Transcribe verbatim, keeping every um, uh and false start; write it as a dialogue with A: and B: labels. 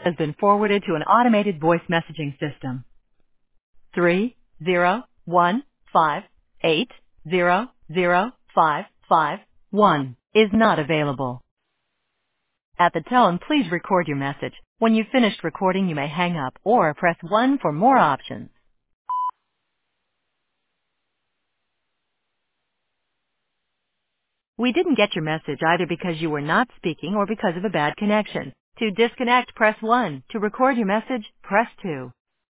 A: has been forwarded to an automated voice messaging system. Three zero one five eight zero zero five five one is not available. At the tone, please record your message. When you've finished recording, you may hang up or press one for more options. We didn't get your message either because you were not speaking or because of a bad connection. To disconnect, press one. To record your message, press two.